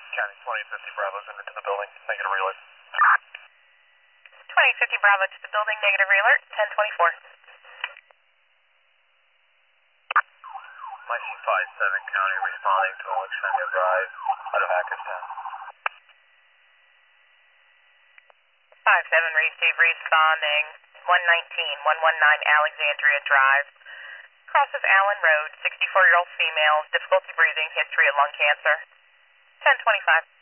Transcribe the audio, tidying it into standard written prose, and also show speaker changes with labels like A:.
A: County 2050 Bravo's into the building. Negative relay.
B: 2050 Bravo to the building, negative alert, 1024.
A: My C57 County responding to Alexandria Drive out of Hackerstown.
B: 57 receive responding, 119 Alexandria Drive. Crosses Allen Road, 64-year-old female, difficulty breathing, history of lung cancer. 1025.